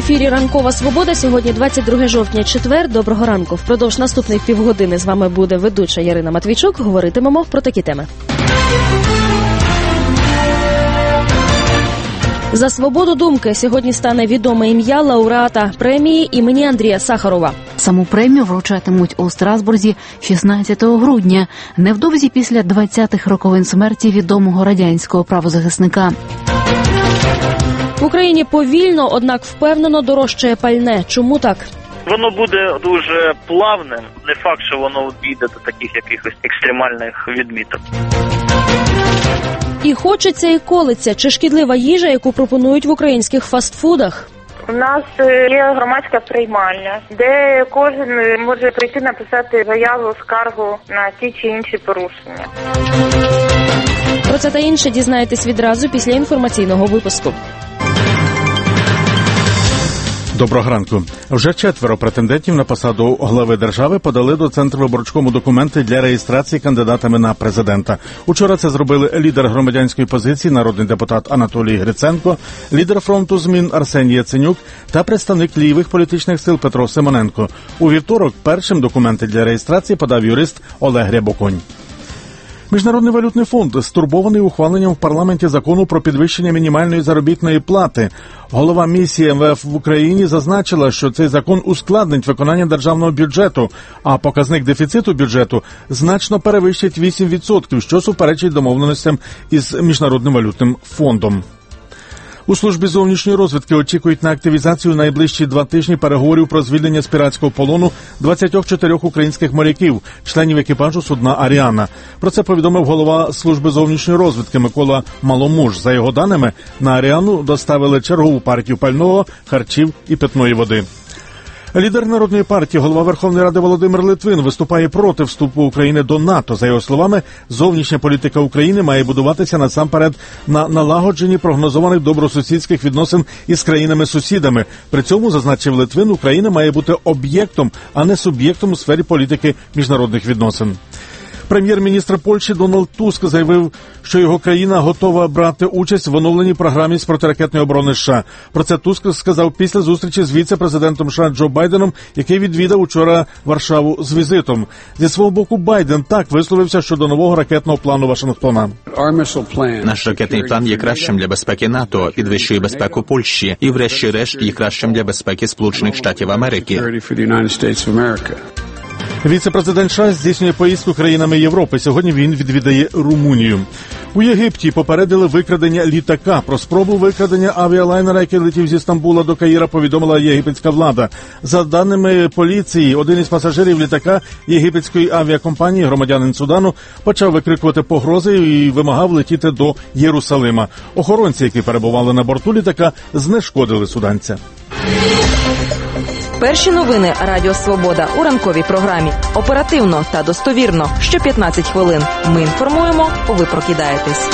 ефірі «Ранкова Свобода». Сьогодні 22 жовтня, четвер. Доброго ранку. Впродовж наступних півгодини з вами буде ведуча Ярина Матвійчук. Говоритимемо про такі теми. За свободу думки сьогодні стане відоме ім'я лауреата премії імені Андрія Сахарова. Саму премію вручатимуть у Страсбурзі 16 грудня, невдовзі після 20-х роковин смерті відомого радянського правозахисника. В Україні повільно, однак впевнено дорожчає пальне. Чому так? Воно буде дуже плавним. Не факт, що воно дійде до таких якихось екстремальних відміток. І хочеться, і колиться. Чи шкідлива їжа, яку пропонують в українських фастфудах? У нас є громадська приймальня, де кожен може прийти написати заяву, скаргу на ті чи інші порушення. Про це та інше дізнаєтесь відразу після інформаційного випуску. Доброго ранку. Вже 4 претендентів на посаду глави держави подали до Центрвиборчкому документи для реєстрації кандидатами на президента. Учора це зробили лідер громадянської позиції, народний депутат Анатолій Гриценко, лідер фронту змін Арсеній Яценюк та представник лівих політичних сил Петро Симоненко. У вівторок першим документи для реєстрації подав юрист Олег Рябоконь. Міжнародний валютний фонд стурбований ухваленням в парламенті закону про підвищення мінімальної заробітної плати. Голова місії МВФ в Україні зазначила, що цей закон ускладнить виконання державного бюджету, а показник дефіциту бюджету значно перевищить 8%, що суперечить домовленостям із Міжнародним валютним фондом. У службі зовнішньої розвідки очікують на активізацію найближчі 2 тижні переговорів про звільнення з піратського полону 24 українських моряків, членів екіпажу судна «Аріана». Про це повідомив голова служби зовнішньої розвідки Микола Маломуж. За його даними, на «Аріану» доставили чергову партію пального, харчів і питної води. Лідер Народної партії, голова Верховної Ради Володимир Литвин виступає проти вступу України до НАТО. За його словами, зовнішня політика України має будуватися насамперед на налагодженні прогнозованих добросусідських відносин із країнами-сусідами. При цьому, зазначив Литвин, Україна має бути об'єктом, а не суб'єктом у сфері політики міжнародних відносин. Прем'єр-міністр Польщі Дональд Туск заявив, що його країна готова брати участь в оновленій програмі з протиракетної оборони США. Про це Туск сказав після зустрічі з віце-президентом США Джо Байденом, який відвідав учора Варшаву з візитом. Зі свого боку Байден так висловився щодо нового ракетного плану Вашингтона. Наш ракетний план є кращим для безпеки НАТО, підвищує безпеку Польщі і, врешті-решт, є кращим для безпеки Сполучених Штатів Америки. Віце-президент США здійснює поїздку країнами Європи. Сьогодні він відвідає Румунію. У Єгипті попередили викрадення літака. Про спробу викрадення авіалайнера, який летів зі Стамбула до Каїра, повідомила єгипетська влада. За даними поліції, один із пасажирів літака єгипетської авіакомпанії, громадянин Судану, почав викрикувати погрози і вимагав летіти до Єрусалима. Охоронці, які перебували на борту літака, знешкодили суданця. Перші новини Радіо Свобода у ранковій програмі. Оперативно та достовірно. Що 15 хвилин. Ми інформуємо, ви прокидаєтесь.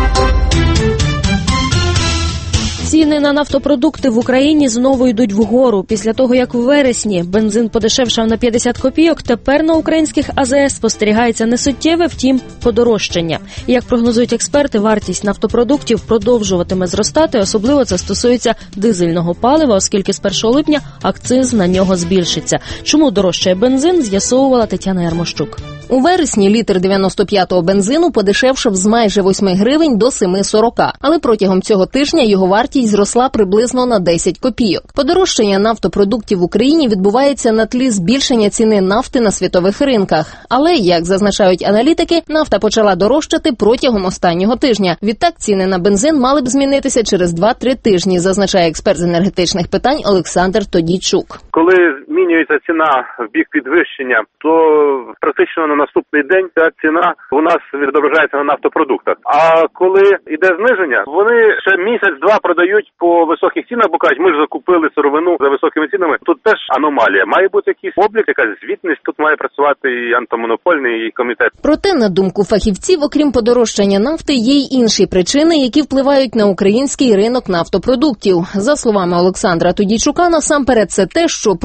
Ціни на нафтопродукти в Україні знову йдуть вгору. Після того, як в вересні бензин подешевшав на 50 копійок, тепер на українських АЗС спостерігається не суттєве, втім, подорожчання. І, як прогнозують експерти, вартість нафтопродуктів продовжуватиме зростати, особливо це стосується дизельного палива, оскільки з 1 липня акциз на нього збільшиться. Чому дорожчає бензин, з'ясовувала Тетяна Ярмощук. У вересні літр 95-го бензину подешевшав з майже 8 гривень до 7,40. Але протягом цього тижня його вартість зросла приблизно на 10 копійок. Подорожчання нафтопродуктів в Україні відбувається на тлі збільшення ціни нафти на світових ринках. Але, як зазначають аналітики, нафта почала дорожчати протягом останнього тижня. Відтак ціни на бензин мали б змінитися через 2-3 тижні, зазначає експерт з енергетичних питань Олександр Тодійчук. Коли змінюється ціна в бік підвищення, то практично на наступний день ця ціна у нас відображається на нафтопродуктах. А коли йде зниження, вони ще місяць-два продають по високих цінах, бо кажуть, ми ж закупили сировину за високими цінами. Тут теж аномалія. Має бути якийсь облік, якась звітність, тут має працювати і антимонопольний комітет. Проте, на думку фахівців, окрім подорожчання нафти, є й інші причини, які впливають на український ринок нафтопродуктів. За словами Олександра Тодійчука, насамперед це те, що протягом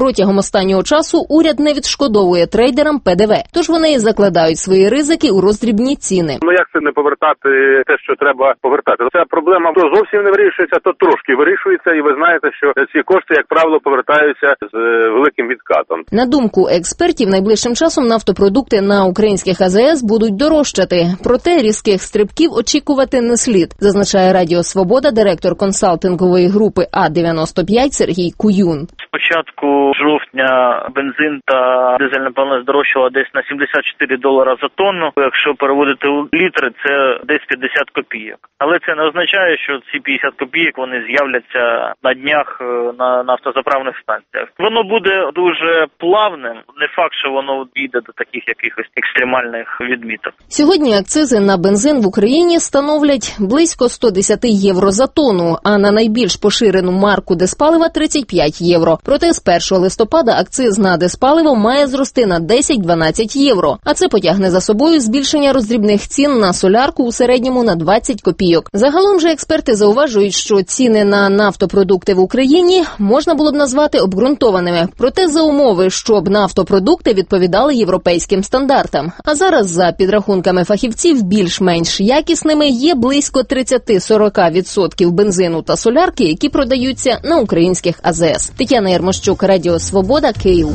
останнього часу уряд не відшкодовує трейдерам ПДВ, тож вони і закладають свої ризики у роздрібні ціни. Як це не повертати те, що треба повертати? Ця проблема то зовсім не вирішується, то трошки вирішується, і ви знаєте, що ці кошти, як правило, повертаються з великим відкатом. На думку експертів, найближчим часом нафтопродукти на українських АЗС будуть дорожчати. Проте різких стрибків очікувати не слід, зазначає Радіо Свобода директор консалтингової групи А-95 Сергій Куюн. З початку жовтня бензин та дизельне паливо здорожчало десь на $74 за тонну. Якщо переводити у літри, це десь 50 копійок. Але це не означає, що ці 50 копійок вони з'являться на днях на автозаправних станціях. Воно буде дуже плавним. Не факт, що воно дійде до таких якихось екстремальних відміток. Сьогодні акцизи на бензин в Україні становлять близько 110 євро за тонну, а на найбільш поширену марку диспалива 35 євро. Проте з 1 листопада акциз на диспаливо має зрости на 10-12 євро. А це потягне за собою збільшення роздрібних цін на солярку у середньому на 20 копійок. Загалом же експерти зауважують, що ціни на нафтопродукти в Україні можна було б назвати обґрунтованими. Проте за умови, щоб нафтопродукти відповідали європейським стандартам. А зараз, за підрахунками фахівців, більш-менш якісними є близько 30-40% бензину та солярки, які продаються на українських АЗС. Тетяна Ярмощук, Радіо Свобода, Київ.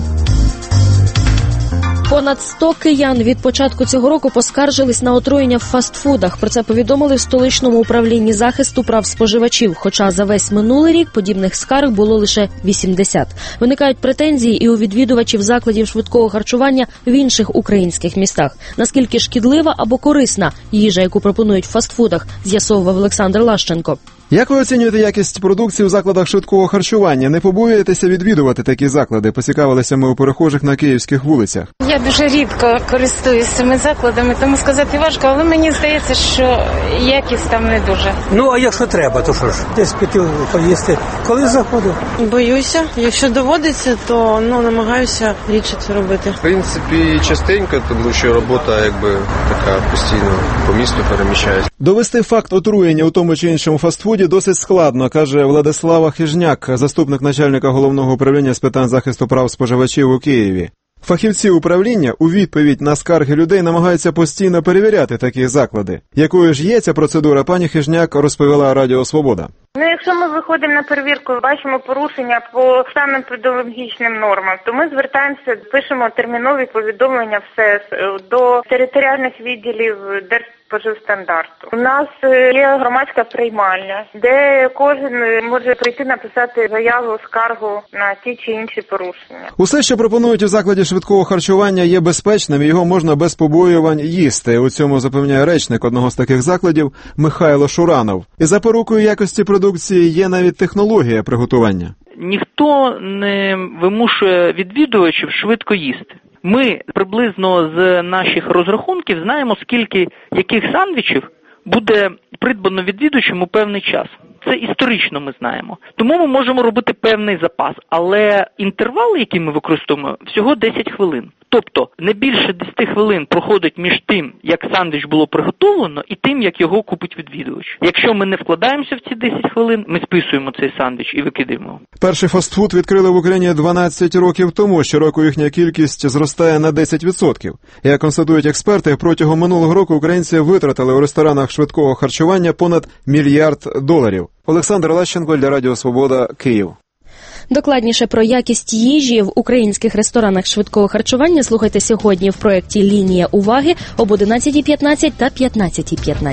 Понад 100 киян від початку цього року поскаржились на отруєння в фастфудах. Про це повідомили в столичному управлінні захисту прав споживачів. Хоча за весь минулий рік подібних скарг було лише 80. Виникають претензії і у відвідувачів закладів швидкого харчування в інших українських містах. Наскільки шкідлива або корисна їжа, яку пропонують в фастфудах, з'ясовував Олександр Лащенко. Як ви оцінюєте якість продукції у закладах швидкого харчування? Не побоюєтеся відвідувати такі заклади? Поцікавилися ми у перехожих на київських вулицях. Я дуже рідко користуюсь цими закладами, тому сказати важко, але мені здається, що якість там не дуже. А якщо треба, то що ж? Десь піти поїсти. Коли заходив? Боюся. Якщо доводиться, то намагаюся рідше це робити. В принципі, частенько, тому що робота така постійно по місту переміщається. Довести факт отруєння у тому чи іншому фастфуді досить складно, каже Владислава Хижняк, заступник начальника Головного управління з питань захисту прав споживачів у Києві. Фахівці управління у відповідь на скарги людей намагаються постійно перевіряти такі заклади. Якою ж є ця процедура, пані Хижняк розповіла Радіо Свобода. Якщо ми виходимо на перевірку, бачимо порушення по самим педагогічним нормам, то ми звертаємося, пишемо термінові повідомлення в СЕС до територіальних відділів Держспоживстандарту. У нас є громадська приймальня, де кожен може прийти написати заяву, скаргу на ті чи інші порушення. Усе, що пропонують у закладі швидкого харчування, є безпечним, його можна без побоювань їсти. У цьому запевняє речник одного з таких закладів Михайло Шуранов. І запорукою якості продукції є навіть технологія приготування. Ніхто не вимушує відвідувачів швидко їсти. Ми приблизно з наших розрахунків знаємо, скільки яких сандвічів буде придбано відвідувачем у певний час. Це історично ми знаємо. Тому ми можемо робити певний запас. Але інтервал, який ми використовуємо, всього 10 хвилин. Тобто не більше 10 хвилин проходить між тим, як сандвіч було приготовлено, і тим, як його купить відвідувач. Якщо ми не вкладаємося в ці 10 хвилин, ми списуємо цей сандвіч і викидаємо його. Перший фастфуд відкрили в Україні 12 років тому. Щороку їхня кількість зростає на 10%. Як констатують експерти, протягом минулого року українці витратили у ресторанах швидкого харчування понад $1 мільярд. Олександр Лащенко для Радіо Свобода, Київ. Докладніше про якість їжі в українських ресторанах швидкого харчування слухайте сьогодні в проєкті «Лінія уваги» об 11:15 та 15:15.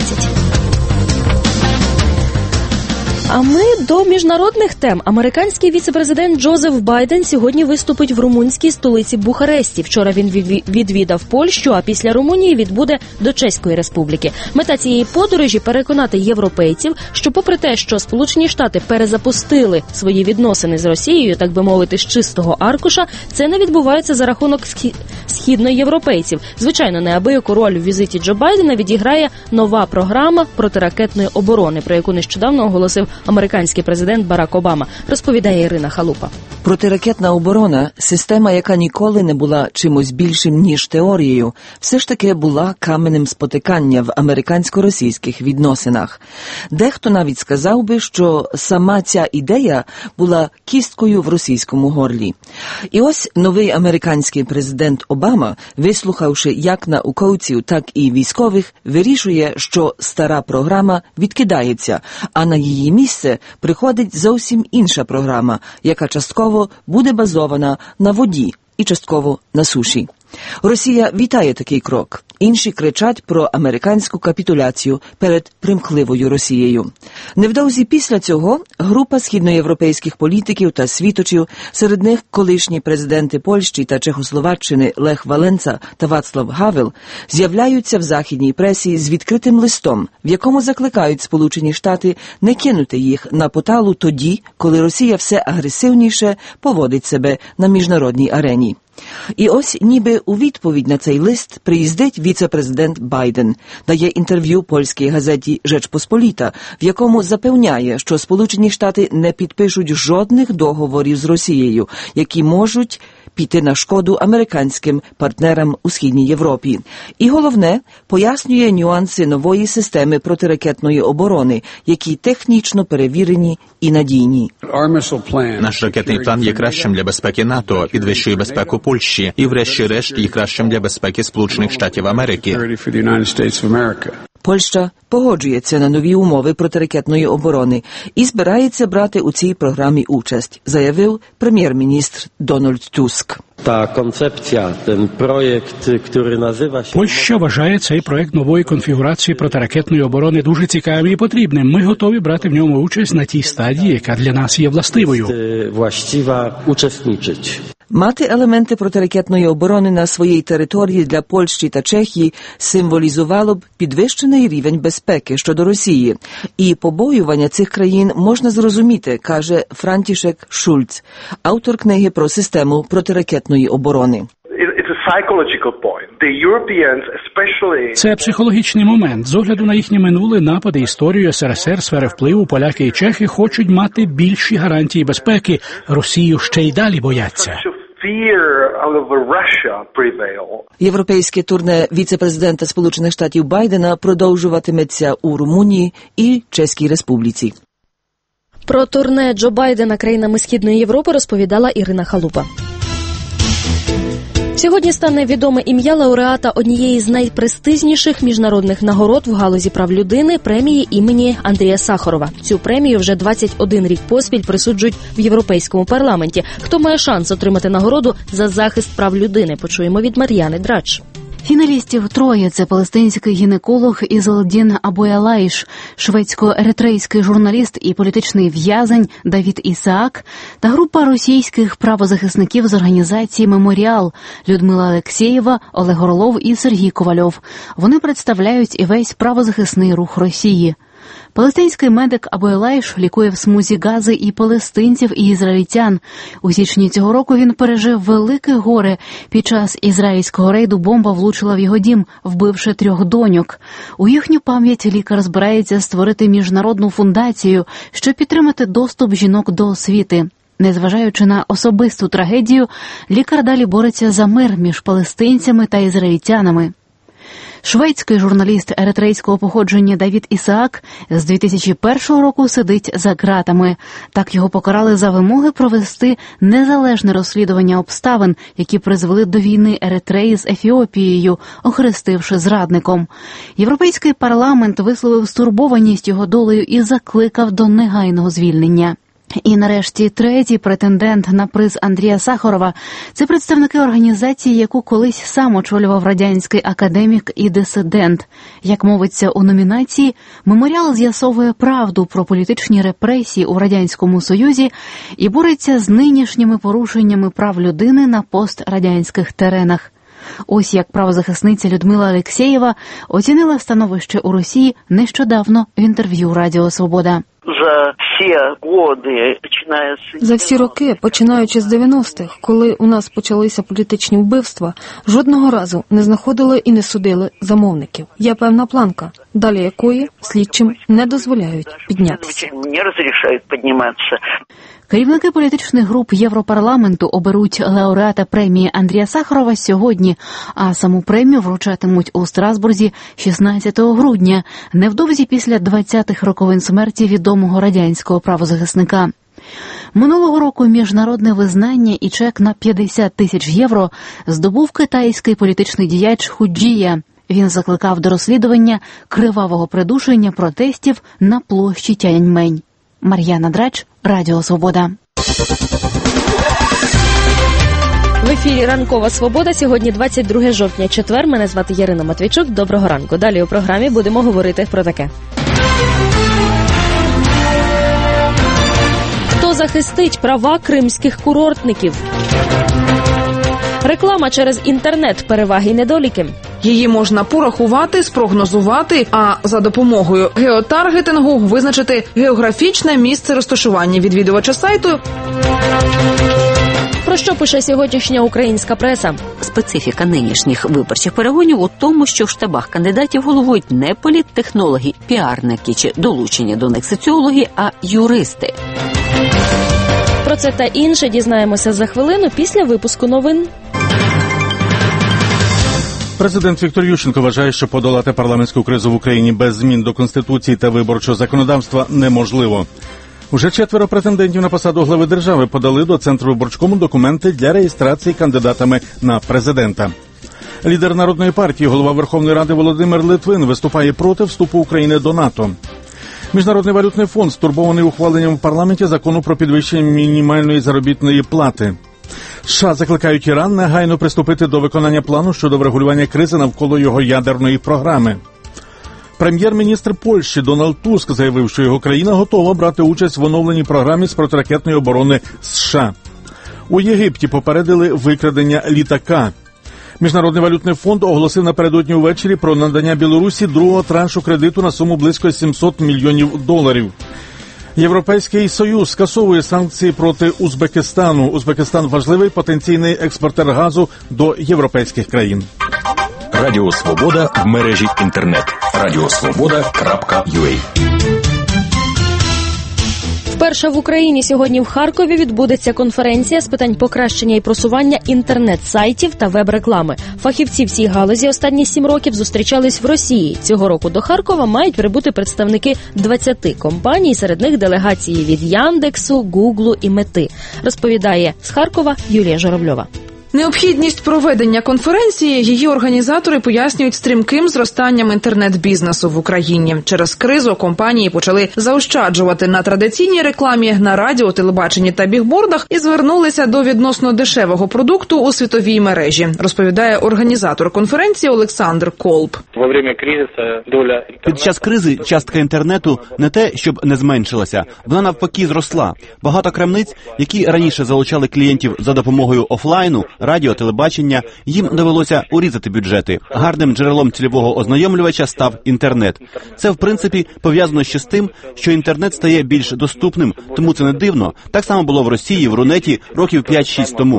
А ми до міжнародних тем. Американський віце-президент Джозеф Байден сьогодні виступить в румунській столиці Бухаресті. Вчора він відвідав Польщу, а після Румунії відбуде до Чеської Республіки. Мета цієї подорожі – переконати європейців, що попри те, що Сполучені Штати перезапустили свої відносини з Росією, так би мовити, з чистого аркуша, це не відбувається за рахунок східноєвропейців. Звичайно, неабияку роль у візиті Джо Байдена відіграє нова програма протиракетної оборони, про яку нещодавно оголосив американський президент Барак Обама, розповідає Ірина Халупа. Протиракетна оборона – система, яка ніколи не була чимось більшим, ніж теорією, все ж таки була каменем спотикання в американсько-російських відносинах. Дехто навіть сказав би, що сама ця ідея була кісткою в російському горлі. І ось новий американський президент Обама, вислухавши як науковців, так і військових, вирішує, що стара програма відкидається, а на її місце приходить зовсім інша програма, яка частково буде базована на воді і частково на суші. Росія вітає такий крок. Інші кричать про американську капітуляцію перед примхливою Росією. Невдовзі після цього група східноєвропейських політиків та світочів, серед них колишні президенти Польщі та Чехословаччини Лех Валенса та Вацлав Гавел, з'являються в західній пресі з відкритим листом, в якому закликають Сполучені Штати не кинути їх на поталу тоді, коли Росія все агресивніше поводить себе на міжнародній арені. І ось ніби у відповідь на цей лист приїздить віце-президент Байден, дає інтерв'ю польській газеті «Rzeczpospolita», в якому запевняє, що Сполучені Штати не підпишуть жодних договорів з Росією, які можуть піти на шкоду американським партнерам у Східній Європі. І головне, пояснює нюанси нової системи протиракетної оборони, які технічно перевірені і надійні. Наш ракетний план є кращим для безпеки НАТО, підвищує безпеку Польщі і, врешті-решт, є кращим для безпеки Сполучених Штатів Америки. Польща погоджується на нові умови протиракетної оборони і збирається брати у цій програмі участь, заявив прем'єр-міністр Дональд Туск. Та концепція, ten проєкт, який називає... Польща вважає цей проєкт нової конфігурації протиракетної оборони дуже цікавим і потрібним. Ми готові брати в ньому участь на тій стадії, яка для нас є властивою. Властива учасничить. Мати елементи протиракетної оборони на своїй території для Польщі та Чехії символізувало б підвищений рівень безпеки щодо Росії. І побоювання цих країн можна зрозуміти, каже Франтішек Шульц, автор книги про систему протиракетної оборони. Це психологічний момент. З огляду на їхнє минуле, напади, історію СРСР, сфери впливу, поляки і чехи хочуть мати більші гарантії безпеки. Росію ще й далі бояться. Європейське турне віце-президента Сполучених Штатів Байдена продовжуватиметься у Румунії і Чеській Республіці. Про турне Джо Байдена країнами Східної Європи розповідала Ірина Халупа. Сьогодні стане відоме ім'я лауреата однієї з найпрестижніших міжнародних нагород в галузі прав людини – премії імені Андрія Сахарова. Цю премію вже 21 рік поспіль присуджують в Європейському парламенті. Хто має шанс отримати нагороду за захист прав людини? Почуємо від Мар'яни Драч. Фіналістів троє – це палестинський гінеколог Ізелдін Абу-Елайш, шведсько-еритрейський журналіст і політичний в'язень Давід Ісаак та група російських правозахисників з організації «Меморіал» Людмила Алексєєва, Олег Орлов і Сергій Ковальов. Вони представляють і весь правозахисний рух Росії. Палестинський медик Абу-Елайш лікує в смузі Гази і палестинців, і ізраїльтян. У січні цього року він пережив велике горе. Під час ізраїльського рейду бомба влучила в його дім, вбивши 3 доньок. У їхню пам'ять лікар збирається створити міжнародну фундацію, щоб підтримати доступ жінок до освіти. Незважаючи на особисту трагедію, лікар далі бореться за мир між палестинцями та ізраїльтянами. Шведський журналіст еритрейського походження Давід Ісаак з 2001 року сидить за ґратами. Так його покарали за вимоги провести незалежне розслідування обставин, які призвели до війни Еритреї з Ефіопією, охрестивши зрадником. Європейський парламент висловив стурбованість його долею і закликав до негайного звільнення. І нарешті третій претендент на приз Андрія Сахарова – це представники організації, яку колись сам очолював радянський академік і дисидент. Як мовиться у номінації, меморіал з'ясовує правду про політичні репресії у Радянському Союзі і бореться з нинішніми порушеннями прав людини на пострадянських теренах. Ось як правозахисниця Людмила Алексєєва оцінила становище у Росії нещодавно в інтерв'ю Радіо Свобода. Вже За всі роки, починаючи з 90-х, коли у нас почалися політичні вбивства, жодного разу не знаходили і не судили замовників. Є певна планка, далі якої слідчим не дозволяють піднятися. Керівники політичних груп Європарламенту оберуть лауреата премії Андрія Сахарова сьогодні, а саму премію вручатимуть у Страсбурзі 16 грудня, невдовзі після 20-х роковин смерті відомого радянського правозахисника. Минулого року міжнародне визнання і чек на 50 тисяч євро здобув китайський політичний діяч Худжія. Він закликав до розслідування кривавого придушення протестів на площі Тяньаньмень. Мар'яна Драч, Радіо Свобода. В ефірі «Ранкова Свобода». Сьогодні 22 жовтня, четвер. Мене звати Ярина Матвійчук. Доброго ранку. Далі у програмі будемо говорити про таке. Хто захистить права кримських курортників? Реклама через інтернет. Переваги й недоліки. Її можна порахувати, спрогнозувати, а за допомогою геотаргетингу визначити географічне місце розташування відвідувача сайту. Про що пише сьогоднішня українська преса? Специфіка нинішніх виборчих перегонів у тому, що в штабах кандидатів головують не політтехнологи, піарники чи долучені до них соціологи, а юристи. Про це та інше дізнаємося за хвилину після випуску новин. Президент Віктор Ющенко вважає, що подолати парламентську кризу в Україні без змін до Конституції та виборчого законодавства неможливо. Уже 4 претендентів на посаду глави держави подали до Центру виборчкому документи для реєстрації кандидатами на президента. Лідер Народної партії, голова Верховної Ради Володимир Литвин виступає проти вступу України до НАТО. Міжнародний валютний фонд стурбований ухваленням в парламенті закону про підвищення мінімальної заробітної плати. США закликають Іран негайно приступити до виконання плану щодо врегулювання кризи навколо його ядерної програми. Прем'єр-міністр Польщі Дональд Туск заявив, що його країна готова брати участь в оновленій програмі з протиракетної оборони США. У Єгипті попередили викрадення літака. Міжнародний валютний фонд оголосив напередодні увечері про надання Білорусі другого траншу кредиту на суму близько $700 мільйонів. Європейський Союз скасовує санкції проти Узбекистану. Узбекистан – важливий потенційний експортер газу до європейських країн. Радіо Свобода в мережі інтернет. radiosvoboda.ua. Вперше в Україні сьогодні в Харкові відбудеться конференція з питань покращення і просування інтернет-сайтів та веб-реклами. Фахівці в цій галузі останні 7 років зустрічались в Росії. Цього року до Харкова мають прибути представники 20 компаній, серед них делегації від Яндексу, Гуглу і Мети. Розповідає з Харкова Юлія Журавльова. Необхідність проведення конференції її організатори пояснюють стрімким зростанням інтернет-бізнесу в Україні. Через кризу компанії почали заощаджувати на традиційній рекламі, на радіо, телебаченні та бігбордах і звернулися до відносно дешевого продукту у світовій мережі, розповідає організатор конференції Олександр Колб. Під час кризи частка інтернету не те, щоб не зменшилася, вона навпаки зросла. Багато крамниць, які раніше залучали клієнтів за допомогою офлайну, радіо, телебачення, їм довелося урізати бюджети. Гарним джерелом цільового ознайомлювача став інтернет. Це, в принципі, пов'язано ще з тим, що інтернет стає більш доступним, тому це не дивно. Так само було в Росії, в Рунеті років 5-6 тому.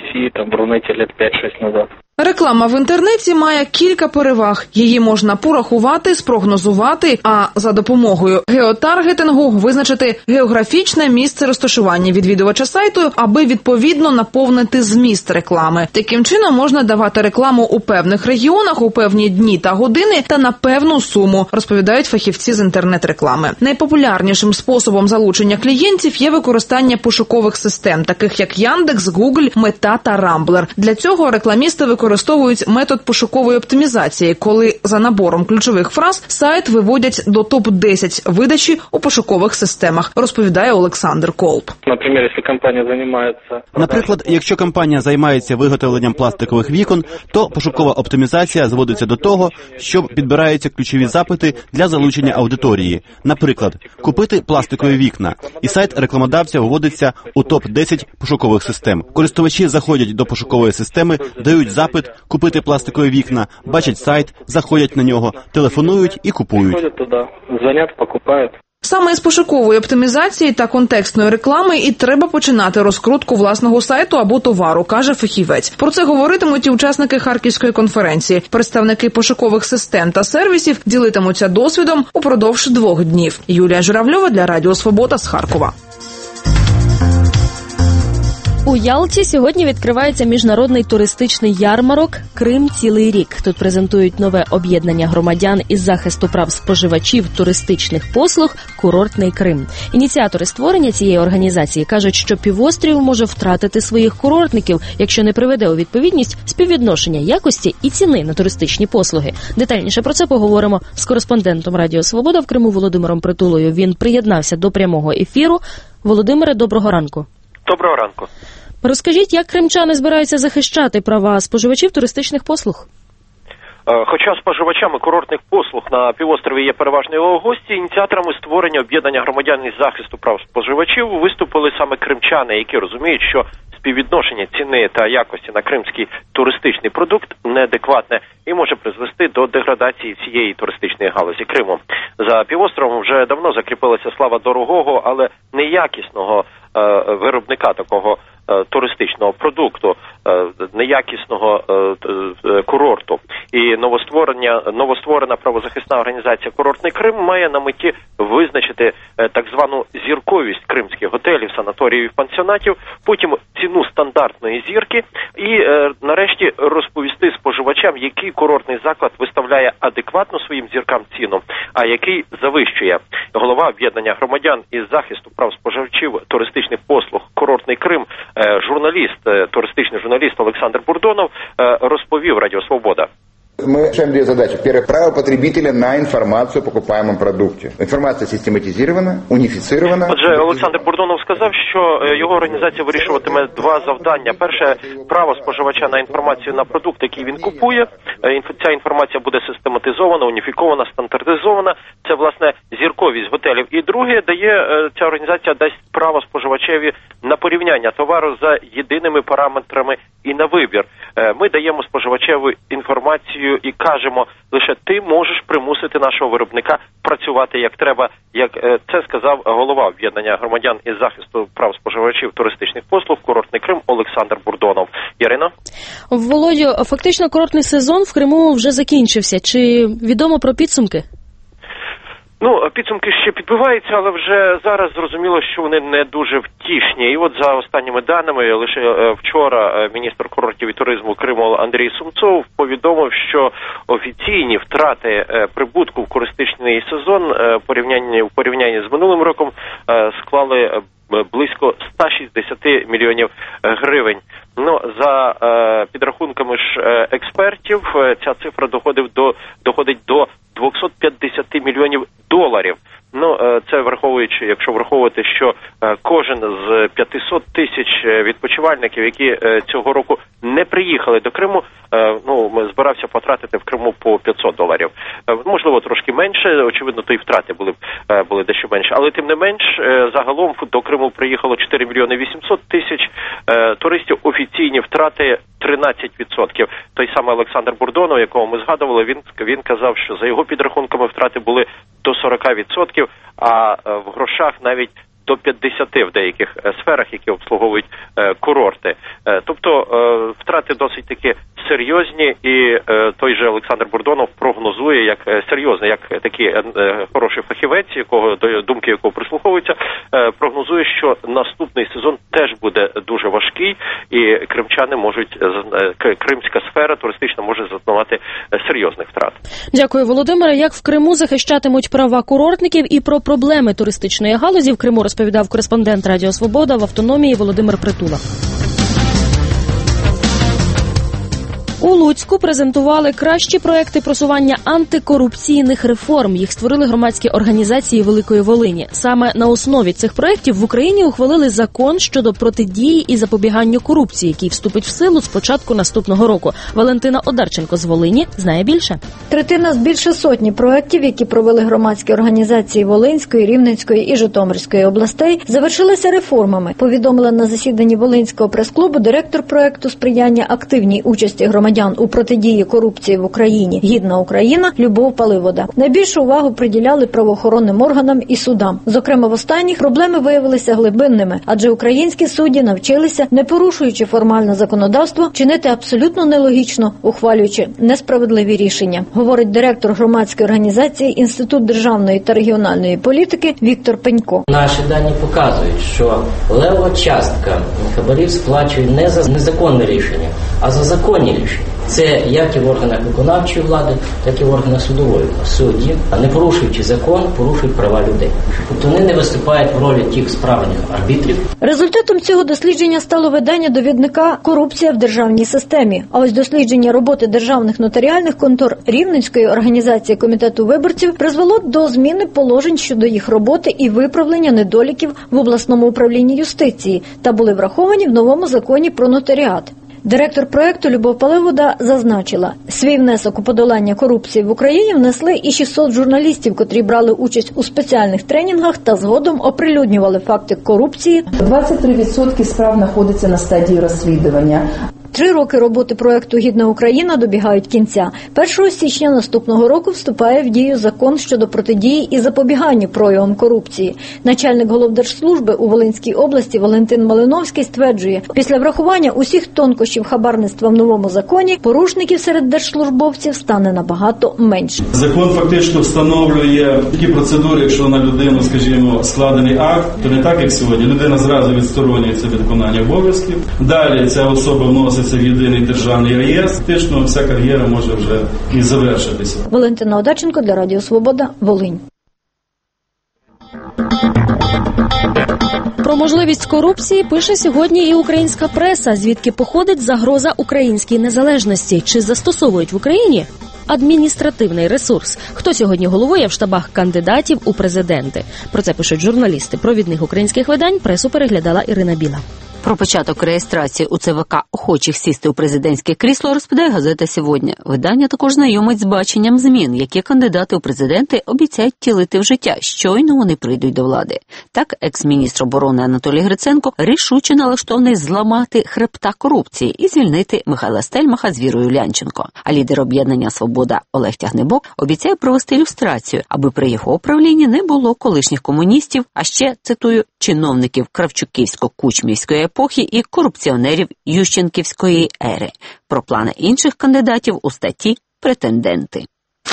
Реклама в інтернеті має кілька переваг. Її можна порахувати, спрогнозувати, а за допомогою геотаргетингу визначити географічне місце розташування відвідувача сайту, аби відповідно наповнити зміст реклами. Таким чином можна давати рекламу у певних регіонах, у певні дні та години та на певну суму, розповідають фахівці з інтернет-реклами. Найпопулярнішим способом залучення клієнтів є використання пошукових систем, таких як Яндекс, Гугль, Мета та Рамблер. Для цього рекламісти використовують метод пошукової оптимізації, коли за набором ключових фраз сайт виводять до топ-10 видачі у пошукових системах, розповідає Олександр Колб. Наприклад, якщо компанія займається виготовленням пластикових вікон, то пошукова оптимізація зводиться до того, що підбираються ключові запити для залучення аудиторії. Наприклад, купити пластикові вікна, і сайт рекламодавця виводиться у топ-10 пошукових систем. Користувачі заходять до пошукової системи, дають запит купити пластикові вікна, бачать сайт, заходять на нього, телефонують і купують. Заходять туди, дзвонять, покупають. Саме з пошукової оптимізації та контекстної реклами і треба починати розкрутку власного сайту або товару, каже фахівець. Про це говоритимуть і учасники Харківської конференції. Представники пошукових систем та сервісів ділитимуться досвідом упродовж 2 днів. Юлія Журавльова для Радіо Свобода з Харкова. У Ялті сьогодні відкривається міжнародний туристичний ярмарок «Крим цілий рік». Тут презентують нове об'єднання громадян із захисту прав споживачів туристичних послуг «Курортний Крим». Ініціатори створення цієї організації кажуть, що півострів може втратити своїх курортників, якщо не приведе у відповідність співвідношення якості і ціни на туристичні послуги. Детальніше про це поговоримо з кореспондентом Радіо Свобода в Криму Володимиром Притулою. Він приєднався до прямого ефіру. Володимире, доброго ранку. Доброго ранку. Розкажіть, як кримчани збираються захищати права споживачів туристичних послуг? Хоча споживачами курортних послуг на півострові є переважно його гості, ініціаторами створення об'єднання громадян із захисту прав споживачів виступили саме кримчани, які розуміють, що співвідношення ціни та якості на кримський туристичний продукт неадекватне і може призвести до деградації цієї туристичної галузі Криму. За півостровом вже давно закріпилася слава дорогого, але неякісного виробника такого туристичного продукту, неякісного курорту. І новостворена правозахисна організація «Курортний Крим» має на меті визначити так звану зірковість кримських готелів, санаторіїв і пансіонатів, потім ціну стандартної зірки і нарешті розповісти споживачам, який курортний заклад виставляє адекватно своїм зіркам ціну, а який завищує. Голова об'єднання громадян із захисту прав споживачів туристичних послуг «Курортний Крим», туристичний журналіст Олександр Бурдонов розповів Радіо Свобода. Мы решаем 2 задачи. Первое, право потребителя на информацию о покупаемом продукте. Информация систематизирована, унифицирована. Отже, Олександр Бурдонов сказав, що його організація вирішуватиме 2 завдання. Перше, право споживача на інформацію на продукт, який він купує. Ця інформація буде систематизована, уніфікована, стандартизована. Це, власне, зірковість готелів. І друге, ця організація дасть право споживачеві на порівняння товару за єдиними параметрами і на вибір. Ми даємо споживачеві інформацію і кажемо, лише ти можеш примусити нашого виробника працювати як треба, як це сказав голова об'єднання громадян із захисту прав споживачів туристичних послуг «Курортний Крим» Олександр Бурдонов. Ірино? Володю, фактично курортний сезон в Криму вже закінчився. Чи відомо про підсумки? Підсумки ще підбиваються, але вже зараз зрозуміло, що вони не дуже втішні. І от за останніми даними, лише вчора міністр курортів і туризму Криму Андрій Сумцов повідомив, що офіційні втрати прибутку в туристичний сезон в порівнянні з минулим роком склали близько 160 мільйонів гривень. За підрахунками ж експертів, ця цифра доходить до 250 мільйонів доларів. Це якщо враховувати, що кожен з 500 тисяч відпочивальників, які цього року не приїхали до Криму, збирався потратити в Криму по $500. Можливо, трошки менше, очевидно, то і втрати були дещо менше. Але тим не менш, загалом до Криму приїхало 4 мільйони 800 тисяч туристів, офіційні втрати 13%. Той самий Олександр Бурдонов, якого ми згадували, він казав, що за його підрахунками втрати були до 40%, а в грошах навіть до 50% в деяких сферах, які обслуговують курорти. Тобто втрати досить таки серйозні, і той же Олександр Бурдонов прогнозує, як серйозно, як такий хороший фахівець, до думки якого прислуховується, прогнозує, що наступний сезон теж буде дуже важкий, і кримська сфера туристична може зазнавати серйозних втрат. Дякую, Володимире. Як в Криму захищатимуть права курортників і про проблеми туристичної галузі в Криму розповідав кореспондент Радіо Свобода в автономії Володимир Притула. У Луцьку презентували кращі проекти просування антикорупційних реформ. Їх створили громадські організації Великої Волині. Саме на основі цих проєктів в Україні ухвалили закон щодо протидії і запобіганню корупції, який вступить в силу з початку наступного року. Валентина Одарченко з Волині знає більше. Третина з більше сотні проєктів, які провели громадські організації Волинської, Рівненської і Житомирської областей, завершилися реформами. Повідомила на засіданні Волинського прес-клубу директор проєкту сприяння активній участі громадян громадян у протидії корупції в Україні «Гідна Україна» Любов Паливода. Найбільшу увагу приділяли правоохоронним органам і судам. Зокрема, в останніх проблеми виявилися глибинними, адже українські судді навчилися, не порушуючи формальне законодавство, чинити абсолютно нелогічно, ухвалюючи несправедливі рішення, говорить директор громадської організації Інститут державної та регіональної політики Віктор Пенько. Наші дані показують, що левова частка хабарів сплачує не за незаконне рішення, а за законні рішення. Це як і в органах виконавчої влади, так і в органах судової. Судді, не порушуючи закон, порушують права людей. Тобто вони не виступають в ролі тих справжніх арбітрів. Результатом цього дослідження стало видання довідника «Корупція в державній системі». А ось дослідження роботи державних нотаріальних контор Рівненської організації комітету виборців призвело до зміни положень щодо їх роботи і виправлення недоліків в обласному управлінні юстиції та були враховані в новому законі про нотаріат. Директор проекту Любов Паливода зазначила, свій внесок у подолання корупції в Україні внесли і 600 журналістів, котрі брали участь у спеціальних тренінгах та згодом оприлюднювали факти корупції. 23% справ знаходиться на стадії розслідування. 3 роки роботи проекту «Гідна Україна» добігають кінця. 1 січня наступного року вступає в дію закон щодо протидії і запобігання проявам корупції. Начальник Головдержслужби у Волинській області Валентин Малиновський стверджує, після врахування усіх тонкощів хабарництва в новому законі, порушників серед держслужбовців стане набагато менше. Закон фактично встановлює такі процедури, якщо на людину, скажімо, складений акт, то не так, як сьогодні. Людина зразу відсторонюється від виконання обов'язків. Далі ця особа вносить в єдиний державний реєстр, фактично вся кар'єра може вже і завершитися. Валентина Одаченко для Радіо Свобода, Волинь. Про можливість корупції пише сьогодні і українська преса, звідки походить загроза українській незалежності. Чи застосовують в Україні адміністративний ресурс? Хто сьогодні головує в штабах кандидатів у президенти? Про це пишуть журналісти провідних українських видань. Пресу переглядала Ірина Біла. Про початок реєстрації у ЦВК охочих сісти у президентське крісло розповідає газета «Сьогодні». Видання також знайомить з баченням змін, які кандидати у президенти обіцяють втілити в життя, щойно вони прийдуть до влади. Так, екс-міністр оборони Анатолій Гриценко рішуче налаштований зламати хребта корупції і звільнити Михайла Стельмаха з Вірою Лянченко. А лідер об'єднання «Свобода» Олег Тягнебок обіцяє провести люстрацію, аби при його управлінні не було колишніх комуністів, а ще, цитую, чиновників Кравчуківсько-Кучмівської епохи і корупціонерів Ющенківської ери. Про плани інших кандидатів у статті «Претенденти».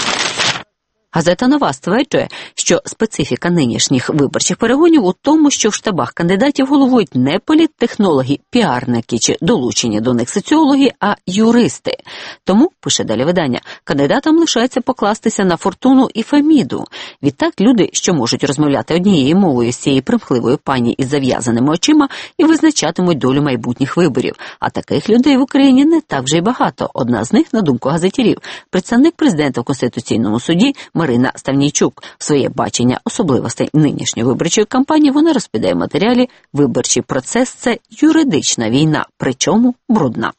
Газета «Нова» стверджує, що специфіка нинішніх виборчих перегонів у тому, що в штабах кандидатів головують не політтехнологи, піарники чи долучені до них соціологи, а юристи. Тому, пише далі видання, кандидатам лишається покластися на фортуну і Феміду. Відтак люди, що можуть розмовляти однією мовою з цієї примхливої пані із зав'язаними очима, і визначатимуть долю майбутніх виборів. А таких людей в Україні не так вже й багато. Одна з них, на думку газетярів, представник президента в Конституційному суді Марина Ставнійчук. Своє бачення особливостей нинішньої виборчої кампанії вона розповідає в матеріалі «Виборчий процес – це юридична війна, причому брудна».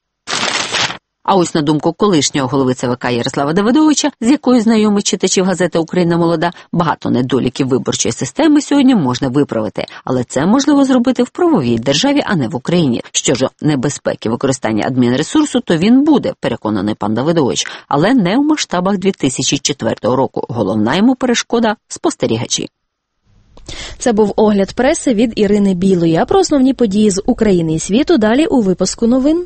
А ось на думку колишнього голови ЦВК Ярослава Давидовича, з якою знайомить читачів газети «Україна молода», багато недоліків виборчої системи сьогодні можна виправити. Але це можливо зробити в правовій державі, а не в Україні. Що ж небезпеки використання адмінресурсу, то він буде, переконаний пан Давидович, але не в масштабах 2004 року. Головна йому перешкода – спостерігачі. Це був огляд преси від Ірини Білої. А про основні події з України і світу далі у випуску новин.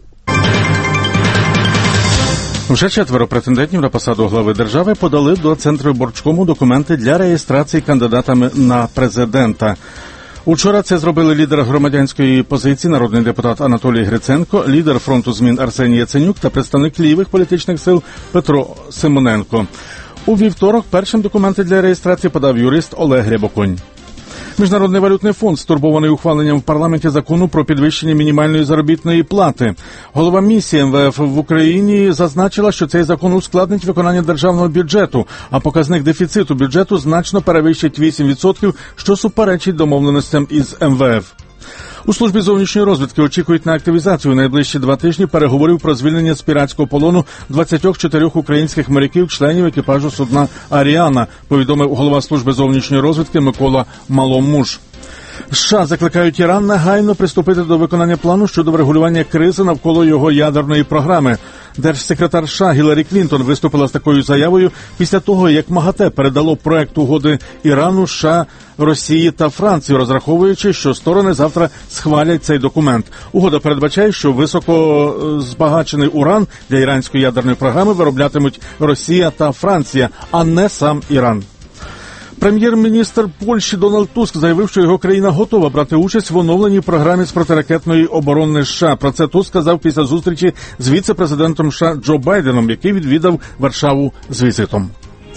Вже 4 претендентів на посаду глави держави подали до Центрвиборчкому документи для реєстрації кандидатами на президента. Учора це зробили лідер громадянської позиції, народний депутат Анатолій Гриценко, лідер фронту змін Арсеній Яценюк та представник лівих політичних сил Петро Симоненко. У вівторок першим документи для реєстрації подав юрист Олег Рябоконь. Міжнародний валютний фонд стурбований ухваленням в парламенті закону про підвищення мінімальної заробітної плати. Голова місії МВФ в Україні зазначила, що цей закон ускладнить виконання державного бюджету, а показник дефіциту бюджету значно перевищить 8%, що суперечить домовленостям із МВФ. У службі зовнішньої розвідки очікують на активізацію у найближчі 2 тижні переговорів про звільнення з піратського полону 24 українських моряків, членів екіпажу судна «Аріана», повідомив голова служби зовнішньої розвідки Микола Маломуж. США закликають Іран негайно приступити до виконання плану щодо врегулювання кризи навколо його ядерної програми. Держсекретар США Гіларі Клінтон виступила з такою заявою після того, як МАГАТЕ передало проект угоди Ірану, США, Росії та Франції, розраховуючи, що сторони завтра схвалять цей документ. Угода передбачає, що високозбагачений уран для іранської ядерної програми вироблятимуть Росія та Франція, а не сам Іран. Прем'єр-міністр Польщі Дональд Туск заявив, що його країна готова брати участь в оновленій програмі з протиракетної оборони США. Про це Туск сказав після зустрічі з віце-президентом США Джо Байденом, який відвідав Варшаву з візитом.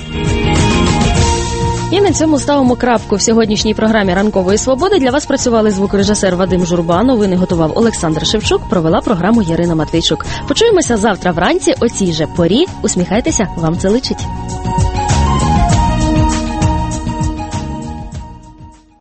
І на цьому ставимо крапку в сьогоднішній програмі «Ранкової свободи». Для вас працювали звукорежисер Вадим Журба, новини готував Олександр Шевчук, провела програму Ярина Матвійчук. Почуємося завтра вранці о цій же порі. Усміхайтеся, вам це личить.